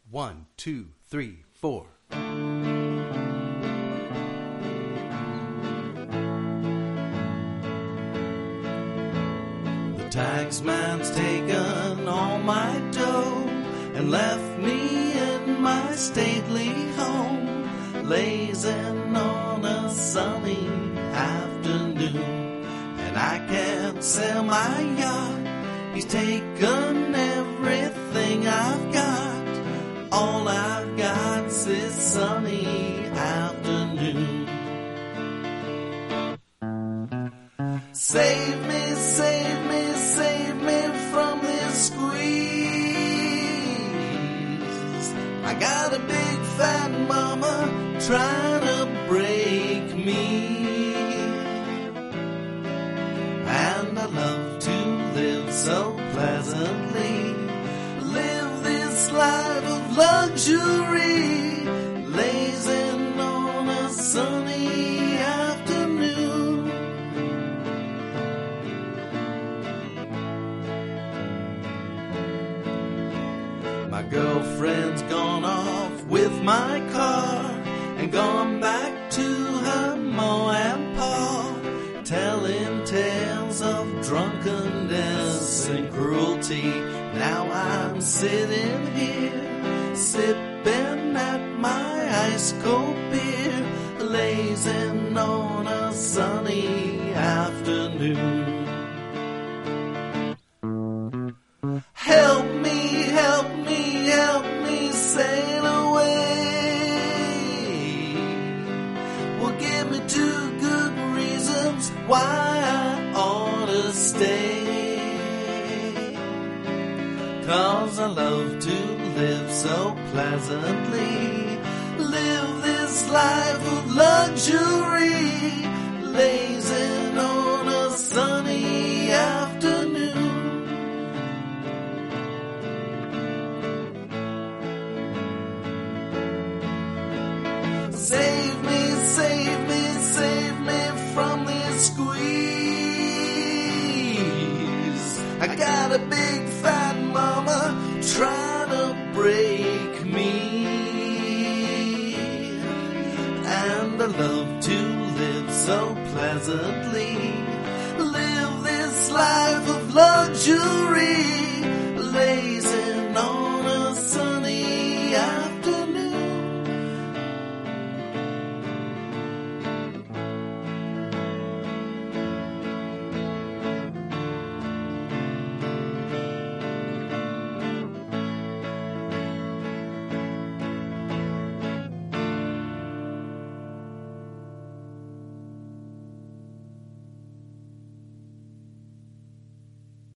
1, 2, 3, 4. The taxman's taken all my dough and left me in my stately home, lazing on a sunny afternoon. And I can't sell my yacht, he's taken everything I've got. All I've got's this sunny afternoon. Save me, save me, save me from this squeeze. I got a big fat mama trying to break me, and I love to live so pleasantly, live this life of luxury, lazing on a sunny afternoon. My girlfriend's gone off with my car and gone back to her ma and pa, telling tales of drunkenness and cruelty. Now I'm sitting here, sipping at my ice cold beer, lazing on a sunny afternoon. Help me, help me, help me sail away. Well, give me 2 good reasons why I ought to stay. 'Cause I love to live so pleasantly, live this life of luxury, lazing on